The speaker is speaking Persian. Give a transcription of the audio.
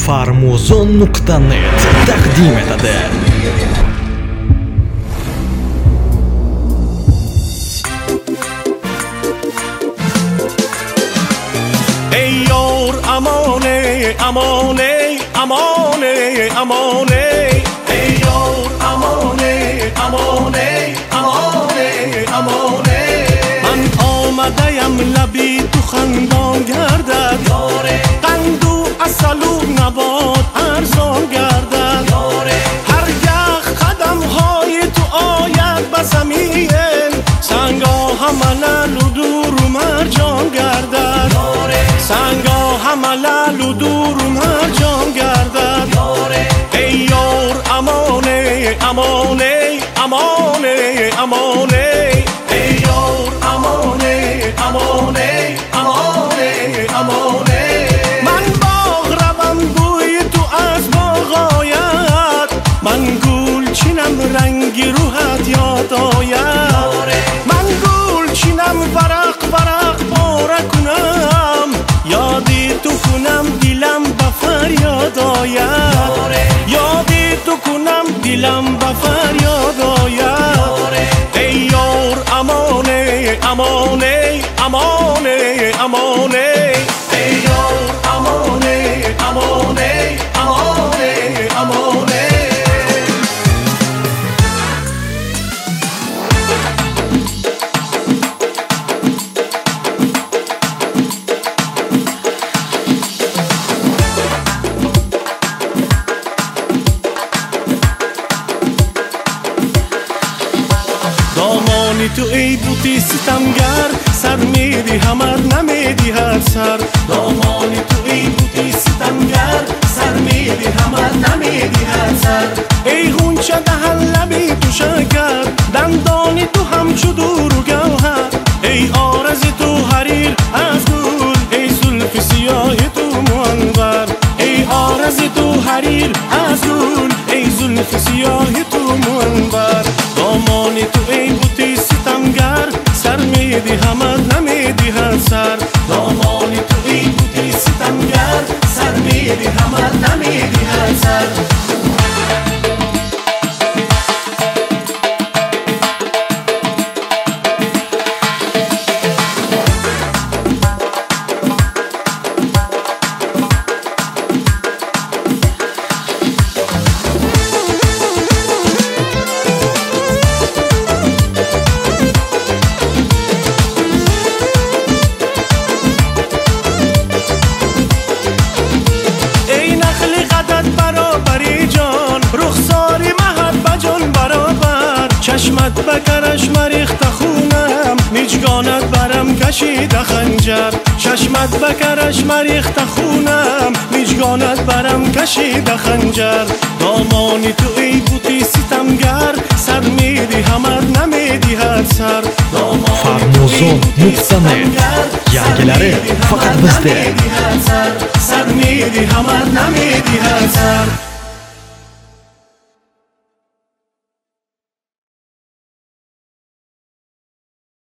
Farmuzon.net taqdim etadi. ای یار امانه امانه امانه امانه ای یار امانه امانه امانه امانه من آمده‌ام لبی تو خندان گردد قند و عسل و نبات ارزان گردد هرگاه قدم‌های تو آید به زمین سنگا همه و دور و مرجان گردد سنگا همه و دور و مرجان گردد ای یار امانه امانه امانه امانه ای یار امانه امانه امانه امانه من باغ روم بوی تو از باغ آید من گل چینم رنگی روحت یاد آید من گل چینم ورق ورق پاره کنم یادی تو کنم دلم به فریاد آید یادی تو کنم دلم به فریاد آید ای یار امانه امانه امانه امانه ای یار امانه امانه امانه امانه دامانی تو ای بوتی ستمگر سر میدی همر نمیدی هر سر دامانی تو ای بوتی ستمگر سر میدی همر نمیدی هر سر ای غنچه دهن لبی تو شکر دندانی تو همچو دور و گوهر ای آرز تو حریر از گل ای زلف سیاه تو منور ای آرز تو حریر از گل ای زلف سیاه تو منور دامانی تو ای بوتی ستمگر سر میدی همر نمیدی هر سر دامانی تو ای بوتی ستمگر سر میدی همر نمیدی هر سر چشمت بکرش مریخت خونم میجگانت برم کشید خنجر چشمت بکرش مریخت خونم میجگانت برم کشید خنجر دامانی تو ای بوتی ستمگر سر میدی همر نمیدی هر سر Farmuzon.net yangilari faqat bizda سر میدی همر نمیدی هر سر